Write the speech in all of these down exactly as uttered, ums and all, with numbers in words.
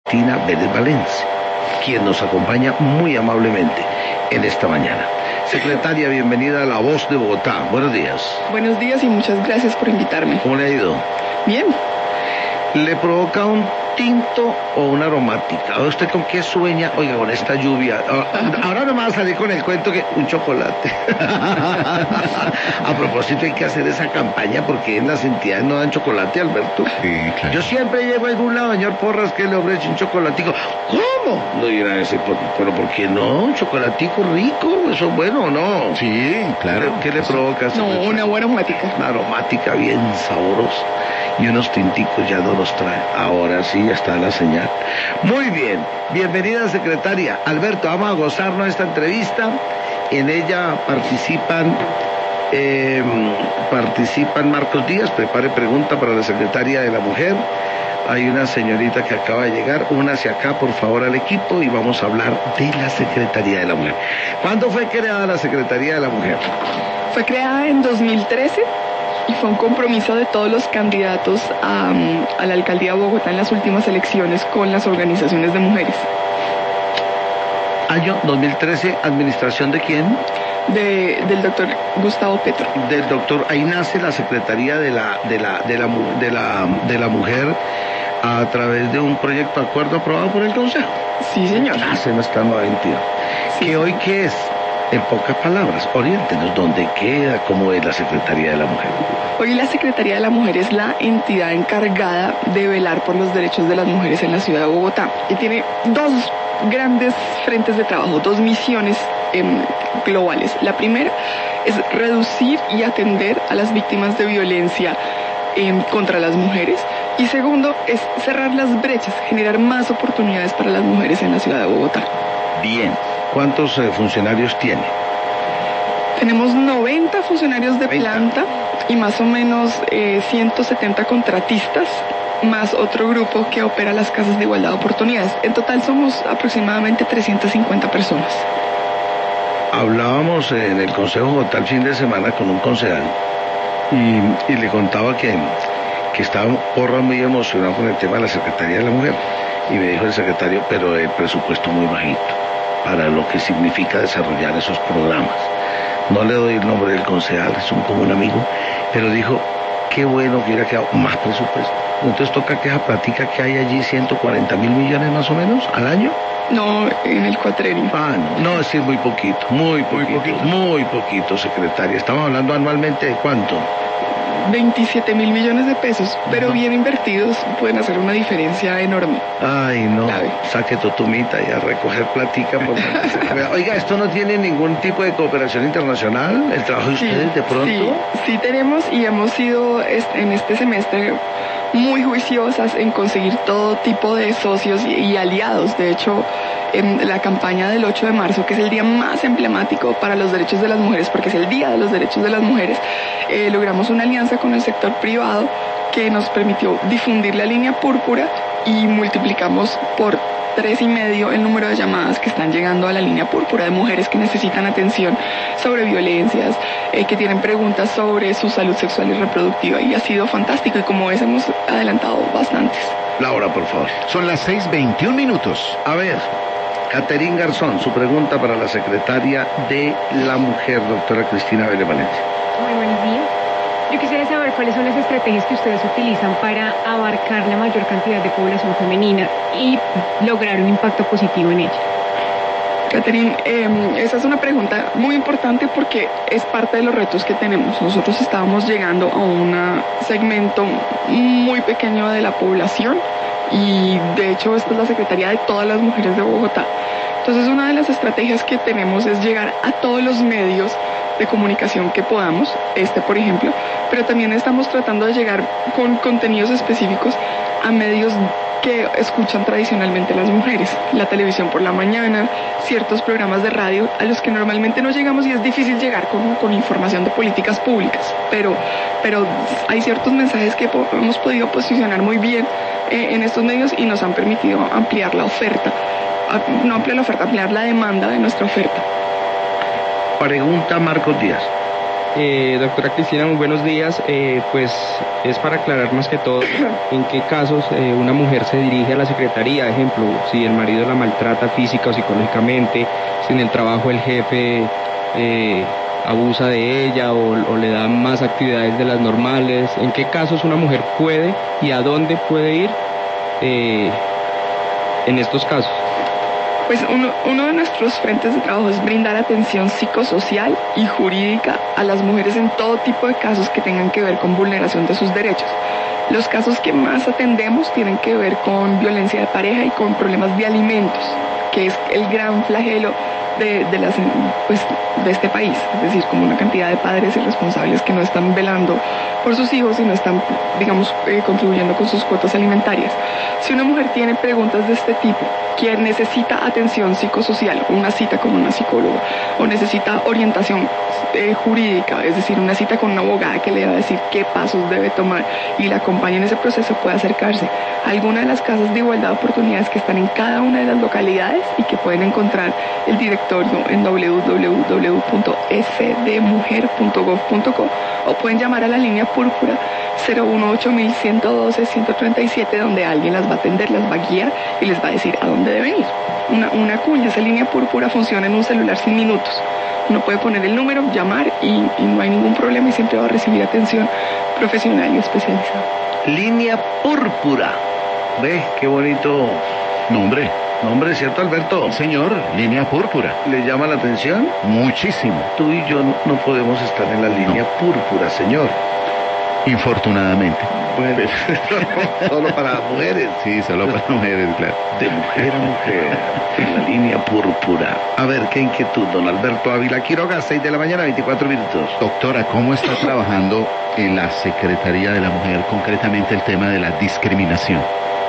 Cristina Vélez Valencia, quien nos acompaña muy amablemente en esta mañana. Secretaria, bienvenida a La Voz de Bogotá. Buenos días. Buenos días y muchas gracias por invitarme. ¿Cómo le ha ido? Bien. ¿Le provoca un tinto o una aromática? ¿Usted con qué sueña? Oiga, con esta lluvia. Ahora no me va a salir con el cuento que un chocolate. A propósito, hay que hacer esa campaña porque en las entidades no dan chocolate, Alberto. Sí, claro. Yo siempre llego a algún lado, señor Porras, que le ofrece un chocolatico. ¿Cómo? No dirá ese, pero ¿por qué no? Un chocolatico rico, ¿eso es bueno o no? Sí, claro. ¿Qué le provoca? No, una buena aromática. Una aromática bien sabrosa. Y unos tinticos ya no los trae. Ahora sí, ya está la señal. Muy bien. Bienvenida, secretaria. Alberto, vamos a gozarnos de esta entrevista. En ella participan eh, participan Marcos Díaz. Prepare pregunta para la secretaria de la Mujer. Hay una señorita que acaba de llegar. Únase acá, por favor, al equipo y vamos a hablar de la Secretaría de la Mujer. ¿Cuándo fue creada la Secretaría de la Mujer? Fue creada en dos mil trece. Y fue un compromiso de todos los candidatos a, a la alcaldía de Bogotá en las últimas elecciones con las organizaciones de mujeres. Año dos mil trece, ¿administración de quién? De, del doctor Gustavo Petro. Del doctor, ahí nace la Secretaría de la, de la, de la, de la, de la Mujer a través de un proyecto de acuerdo aprobado por el Consejo. Sí, señor. Nace en esta nueva entidad. Sí. ¿Qué hoy qué es? En pocas palabras, oriéntenos, ¿dónde queda? ¿Cómo es la Secretaría de la Mujer? Hoy la Secretaría de la Mujer es la entidad encargada de velar por los derechos de las mujeres en la ciudad de Bogotá. Y tiene dos grandes frentes de trabajo, dos misiones eh, globales. La primera es reducir y atender a las víctimas de violencia eh, contra las mujeres. Y segundo es cerrar las brechas, generar más oportunidades para las mujeres en la ciudad de Bogotá. Bien. ¿Cuántos eh, funcionarios tiene? Tenemos noventa funcionarios de noventa. planta y más o menos eh, ciento setenta contratistas, más otro grupo que opera las casas de igualdad de oportunidades. En total somos aproximadamente trescientas cincuenta personas. Hablábamos en el Consejo Bogotá el fin de semana con un concejal y, y le contaba que, que estaba Porra muy emocionado con el tema de la Secretaría de la Mujer. Y me dijo el secretario, pero el presupuesto muy bajito para lo que significa desarrollar esos programas. No le doy el nombre del concejal, es un común amigo, pero dijo, qué bueno que hubiera quedado más presupuesto. Entonces toca que esa platica que hay allí, ciento cuarenta mil millones más o menos al año. No, en el cuatrenio. Ah, no, no, es decir, muy poquito, muy poquito, muy poquito, muy poquito, secretaria. Estamos hablando anualmente de ¿cuánto? veintisiete mil millones de pesos, pero bien invertidos pueden hacer una diferencia enorme. Ay, no, clave. Saque totumita y a recoger platica. Por... Oiga, ¿esto no tiene ningún tipo de cooperación internacional? ¿El trabajo de sí, ustedes de pronto? Sí, sí tenemos y hemos sido en este semestre muy juiciosas en conseguir todo tipo de socios y, y aliados. De hecho, en la campaña del ocho de marzo, que es el día más emblemático para los derechos de las mujeres, porque es el Día de los Derechos de las Mujeres, eh, logramos una alianza con el sector privado que nos permitió difundir la línea púrpura y multiplicamos por tres y medio el número de llamadas que están llegando a la línea púrpura de mujeres que necesitan atención sobre violencias, eh, que tienen preguntas sobre su salud sexual y reproductiva, y ha sido fantástico y como ves hemos adelantado bastantes. Laura, por favor. Son las seis veintiún minutos. A ver, Caterín Garzón, su pregunta para la Secretaria de la Mujer, doctora Cristina Vélez Valencia. Muy buenos días. Yo quisiera saber cuáles son las estrategias que ustedes utilizan para abarcar la mayor cantidad de población femenina y lograr un impacto positivo en ella. Caterín, eh, esa es una pregunta muy importante porque es parte de los retos que tenemos. Nosotros estábamos llegando a un segmento muy pequeño de la población y de hecho esta es la Secretaría de todas las mujeres de Bogotá. Entonces una de las estrategias que tenemos es llegar a todos los medios de comunicación que podamos, este por ejemplo, pero también estamos tratando de llegar con contenidos específicos a medios que escuchan tradicionalmente las mujeres, la televisión por la mañana, ciertos programas de radio a los que normalmente no llegamos y es difícil llegar con, con información de políticas públicas, pero, pero hay ciertos mensajes que po- hemos podido posicionar muy bien eh, en estos medios y nos han permitido ampliar la oferta, no ampliar la oferta, ampliar la demanda de nuestra oferta. Pregunta Marcos Díaz. Eh, doctora Cristina, muy buenos días. Eh, pues es para aclarar más que todo en qué casos eh, una mujer se dirige a la secretaría. Ejemplo, si el marido la maltrata física o psicológicamente, si en el trabajo el jefe eh, abusa de ella o, o le da más actividades de las normales. ¿En qué casos una mujer puede y a dónde puede ir eh, en estos casos? Pues uno, uno de nuestros frentes de trabajo es brindar atención psicosocial y jurídica a las mujeres en todo tipo de casos que tengan que ver con vulneración de sus derechos. Los casos que más atendemos tienen que ver con violencia de pareja y con problemas de alimentos, que es el gran flagelo de, de, las, pues, de este país, es decir, como una cantidad de padres irresponsables que no están velando por sus hijos y no están, digamos, eh, contribuyendo con sus cuotas alimentarias. Si una mujer tiene preguntas de este tipo, que necesita atención psicosocial, una cita con una psicóloga, o necesita orientación eh, jurídica, es decir, una cita con una abogada que le va a decir qué pasos debe tomar y la acompañe en ese proceso, puede acercarse a alguna de las casas de igualdad de oportunidades que están en cada una de las localidades y que pueden encontrar el directorio en w w w punto f d mujer punto gov punto co, o pueden llamar a la línea púrpura cero uno ocho uno uno dos, uno uno tres siete, donde alguien las va a atender, las va a guiar y les va a decir a dónde deben ir. Una, una cuña, esa línea púrpura funciona en un celular sin minutos. Uno puede poner el número, llamar y, y no hay ningún problema y siempre va a recibir atención profesional y especializada. Línea púrpura. ¿Ve? Qué bonito Nombre. nombre, ¿cierto, Alberto? Señor, línea púrpura. ¿Le llama la atención? Muchísimo. Tú y yo no, no podemos estar en la línea No. púrpura, señor. Infortunadamente. Bueno, solo para mujeres. Sí, solo para mujeres, claro. De mujer a mujer, en la línea púrpura. A ver, qué inquietud, don Alberto Ávila Quiroga, seis de la mañana, veinticuatro minutos. Doctora, ¿cómo está trabajando en la Secretaría de la Mujer concretamente el tema de la discriminación?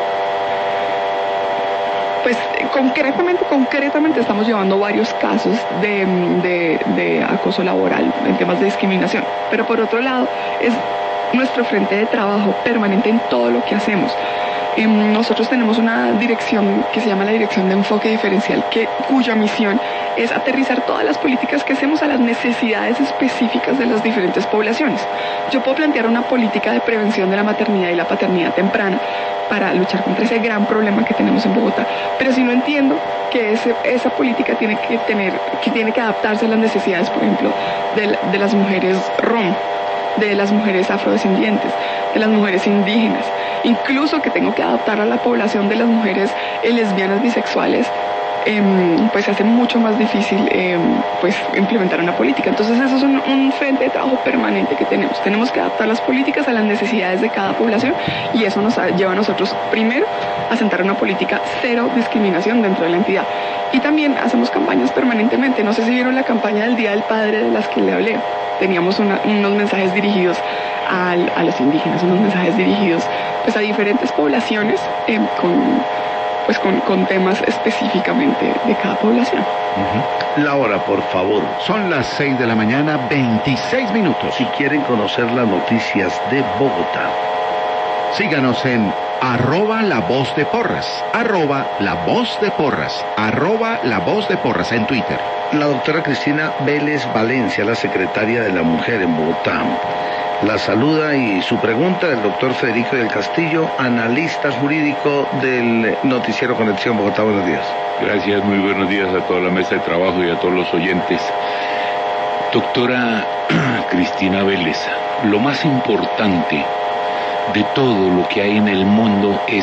Pues eh, concretamente, concretamente estamos llevando varios casos de, de, de acoso laboral en temas de discriminación, pero por otro lado es nuestro frente de trabajo permanente en todo lo que hacemos. Eh, nosotros tenemos una dirección que se llama la Dirección de Enfoque Diferencial, que, cuya misión es aterrizar todas las políticas que hacemos a las necesidades específicas de las diferentes poblaciones. Yo puedo plantear una política de prevención de la maternidad y la paternidad temprana para luchar contra ese gran problema que tenemos en Bogotá, pero si no entiendo que ese, esa política tiene que tener, que tiene que adaptarse a las necesidades, por ejemplo, de, de las mujeres rom, de las mujeres afrodescendientes, de las mujeres indígenas, incluso que tengo que adaptar a la población de las mujeres eh, lesbianas, bisexuales, eh, pues hace mucho más difícil eh, pues implementar una política. Entonces eso es un, un frente de trabajo permanente que tenemos. Tenemos que adaptar las políticas a las necesidades de cada población y eso nos lleva a nosotros primero a sentar una política cero discriminación dentro de la entidad. Y también hacemos campañas permanentemente. No sé si vieron la campaña del Día del Padre de las que le hablé. Teníamos una, unos mensajes dirigidos al, a los indígenas, unos mensajes dirigidos pues a diferentes poblaciones eh, con, pues con, con temas específicamente de cada población. Uh-huh. La hora, por favor. Son las seis de la mañana, veintiséis minutos. Si quieren conocer las noticias de Bogotá, síganos en arroba la voz de porras, arroba la voz de porras, arroba la voz de porras en Twitter. La doctora Cristina Vélez Valencia, la secretaria de la Mujer en Bogotá, la saluda y su pregunta del doctor Federico del Castillo, analista jurídico del noticiero Conexión Bogotá. Buenos días. Gracias, muy buenos días a toda la mesa de trabajo y a todos los oyentes. Doctora Cristina Vélez, lo más importante de todo lo que hay en el mundo es,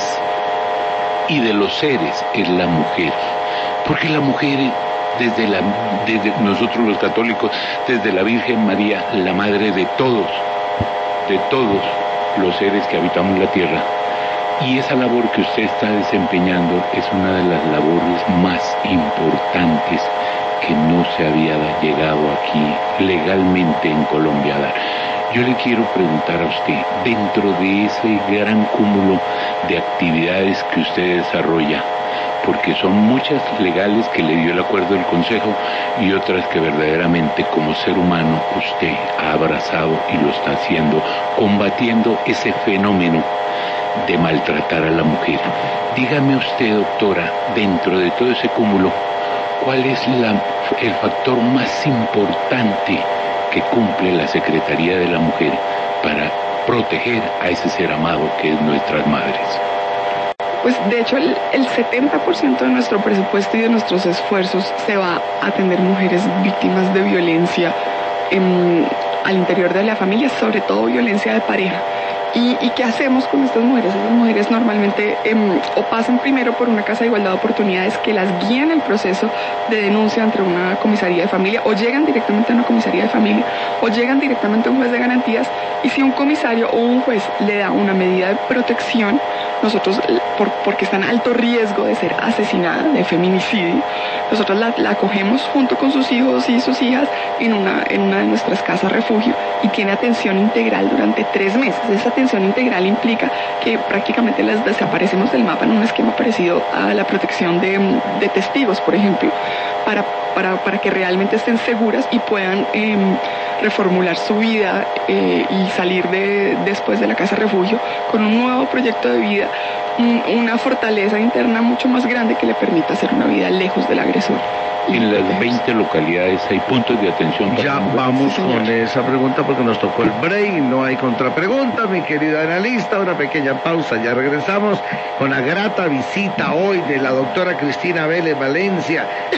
y de los seres, es la mujer. Porque la mujer, desde, la, desde nosotros los católicos, desde la Virgen María, la madre de todos, de todos los seres que habitamos la tierra. Y esa labor que usted está desempeñando es una de las labores más importantes que no se había llegado aquí legalmente en Colombia a dar. Yo le quiero preguntar a usted, dentro de ese gran cúmulo de actividades que usted desarrolla, porque son muchas legales que le dio el acuerdo del Consejo y otras que verdaderamente como ser humano usted ha abrazado y lo está haciendo, combatiendo ese fenómeno de maltratar a la mujer. Dígame usted, doctora, dentro de todo ese cúmulo, ¿cuál es la, el factor más importante que cumple la Secretaría de la Mujer para proteger a ese ser amado que es nuestras madres? Pues de hecho el, el setenta por ciento de nuestro presupuesto y de nuestros esfuerzos se va a atender mujeres víctimas de violencia en, al interior de la familia, sobre todo violencia de pareja. ¿Y, ¿Y qué hacemos con estas mujeres? Estas mujeres normalmente eh, o pasan primero por una casa de igualdad de oportunidades que las guía en el proceso de denuncia ante una comisaría de familia, o llegan directamente a una comisaría de familia, o llegan directamente a un juez de garantías, y si un comisario o un juez le da una medida de protección, nosotros, por, porque está en alto riesgo de ser asesinada, de feminicidio, nosotros la, la acogemos junto con sus hijos y sus hijas en una, en una de nuestras casas refugio, y tiene atención integral durante tres meses. Esa atención integral implica que prácticamente las desaparecemos del mapa en un esquema parecido a la protección de, de testigos, por ejemplo, para, para, para que realmente estén seguras y puedan eh, reformular su vida eh, y salir de, después de la casa refugio con un nuevo proyecto de vida, un, una fortaleza interna mucho más grande que le permita hacer una vida lejos del agresor. En las veinte localidades hay puntos de atención para Ya mujeres. vamos con esa pregunta porque nos tocó el break, no hay contrapregunta, mi querida analista. Una pequeña pausa, ya regresamos con la grata visita hoy de la doctora Cristina Vélez Valencia.